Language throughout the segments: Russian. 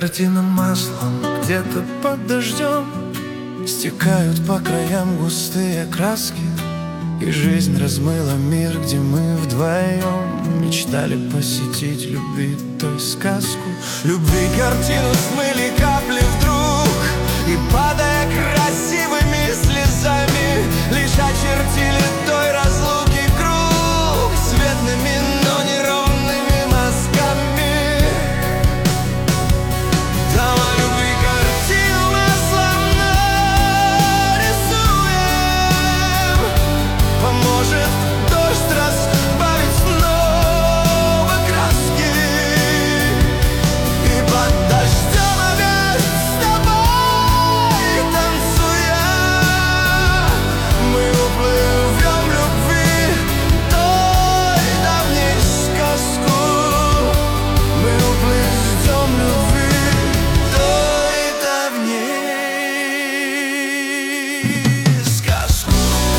Картина маслом где-то под дождем, стекают по краям густые краски, и жизнь размыла мир, где мы вдвоем мечтали посетить любви той сказку. Любви картину смыли капли вдруг, и падая красивыми слезами, лишь очертили той разлуки круг светлыми, но неровными мазками. Там о любви картину маслом нарисуем, поможет дождь разбавить снова краски, и под дождем опять с тобой танцуя мы уплывем любви той давней сказку. Мы уплывем любви той давней сказку.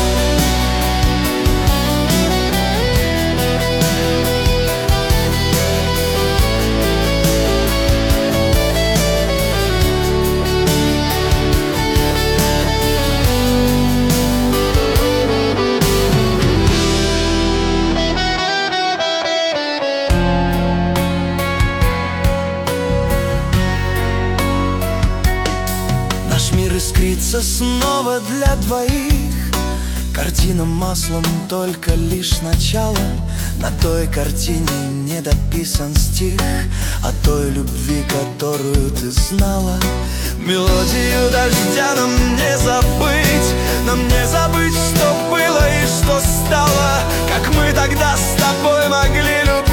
Наш мир искрится снова для двоих. Картина маслом только лишь начало. На той картине не дописан стих о той любви, которую ты знала. Мелодию дождя нам не забыть, нам не забыть, что было и что стало, как мы тогда с тобой могли любить.